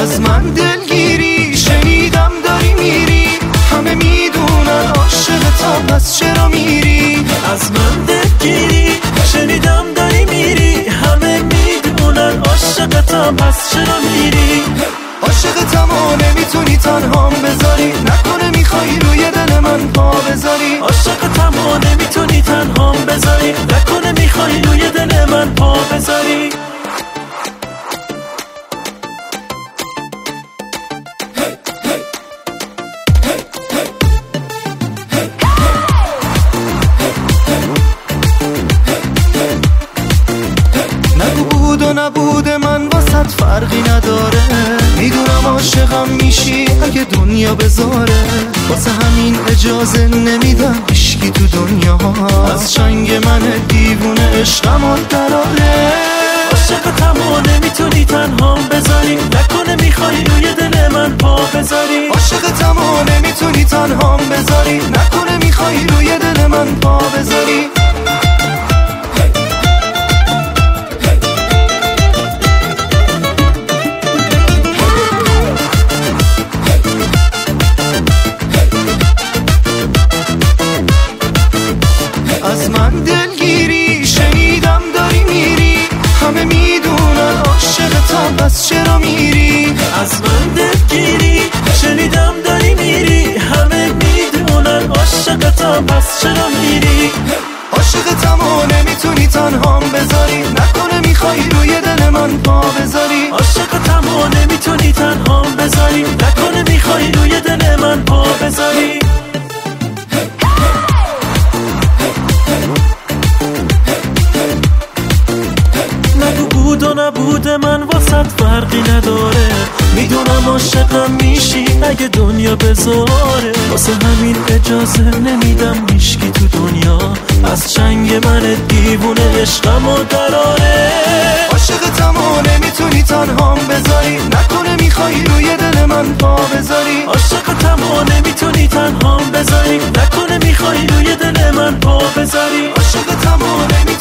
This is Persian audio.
از من دلگیری شنیدم داری میری، همه میدونن عاشقتم پس چرا میری. از من دلگیری شنیدم داری میری، همه میدونن عاشقتم پس چرا میری. عاشقتم و نمیتونی تنهام بذاری، نکنه میخوای روی دل من پا بذاری. عاشقتم و نمیتونی تنهام بذاری، نکنه میخوای روی دل من پا بذاری. نگو بود و نبود من واسط فرقی نداره، میدونم عاشقم میشی اگه دنیا بذاره. واسه همین اجازه نمیدم هیچکی تو دنیا از چنگ من دیوونه عشقمو دراره. عاشقتم و نمیتونی تنهام بذاری، نکنه میخوای روی دل من پا بذاری. عاشقتم و نمیتونی تنهام بذاری، نکنه میخوای روی دل من پا بذاری. از من دلگیری شنیدم داری میری، همه میدونن عاشقتم پس چرا میری. از من دلگیری شنیدم داری میری، همه میدونن عاشقتم پس چرا میری. عاشقتم و نمیتونی تنهام بذاری، نکنه میخوای روی دل من پا بذاری. عاشقتم و نمیتونی تنهام بذاری، نکنه میخوای روی دل من پا بذاری. نگو بود و نبود من واسط فرقی نداره، میدونم عاشقم میشی اگه دنیا بذاره. واسه همین اجازه نمیدم هیچکی تو دنیا از چنگ من دیوونه عشقمو دراره. عاشقتم و نمیتونی تنهام بذاری، نکنه میخوای روی دل من پا بذاری. عاشقتم و نمیتونی تنهام بذاری، نکنه میخوای روی دل من پا بذاری. عاشقتم و